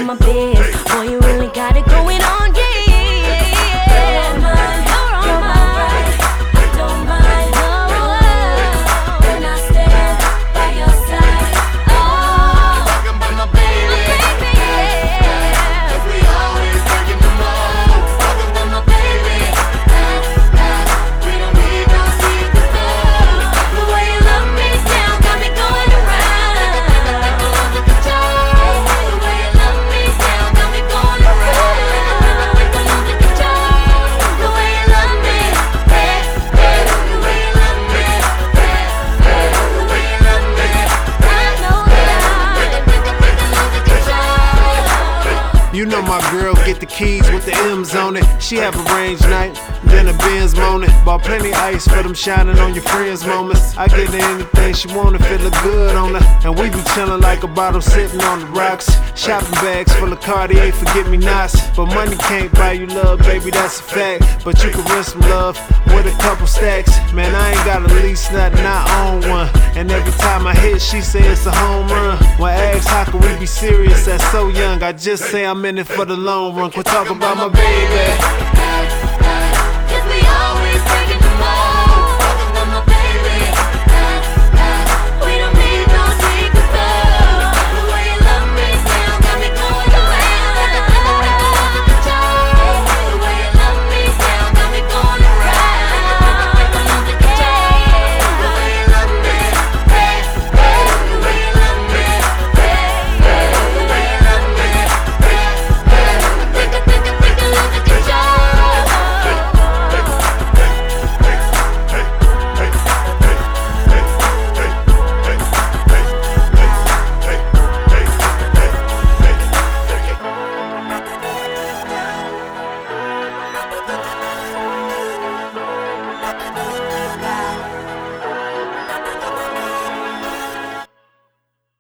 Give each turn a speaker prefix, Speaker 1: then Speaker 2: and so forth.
Speaker 1: in my biz. Boy, you really got it going on, yeah. Don't mind, don't mind, don't mind. When I stand by your side, oh,
Speaker 2: talking about my baby.
Speaker 1: yeah.
Speaker 2: 'Cause we always breaking the mold. Talking about my baby. We don't need no secret code.
Speaker 1: The way you love me down got me going around.
Speaker 2: Under control.
Speaker 1: The way you love me down got me going around. Under control. The way you love me, the way you love me, the way you love me. I know that under control.
Speaker 3: You know my girl get the keys with the M's on it. She have a range night, then a Benz moaning. Bought plenty ice for them shining on your friends moments. I get her anything she wanna, feel look good on her. And we be chillin' like a bottle sitting on the rocks. Shopping bags full of Cartier, forget me nots. But money can't buy you love, baby, that's a fact. But you can rent some love with a couple stacks. Man, I ain't gotta lease nothing, I own one. And every time I hit, she say it's a home run. When asked how can we be serious at so young, I just say I'm in it for the long run. Quit talking about my baby.
Speaker 1: 'Cause we always breaking